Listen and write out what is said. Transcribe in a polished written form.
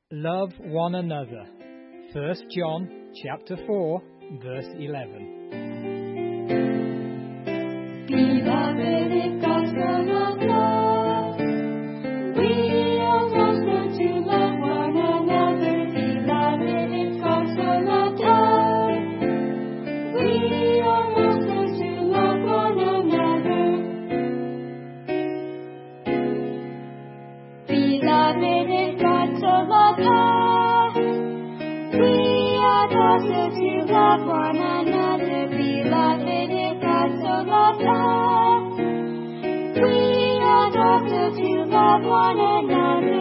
Love one another. 1 John chapter 4, verse 11. Beloved, if God so loved us, we are also to love one another. Beloved, if God so loved us, we are also to love one another. Beloved, if God so loved us, we are also to love one another. Beloved, if God so loved us, we are also to love one another.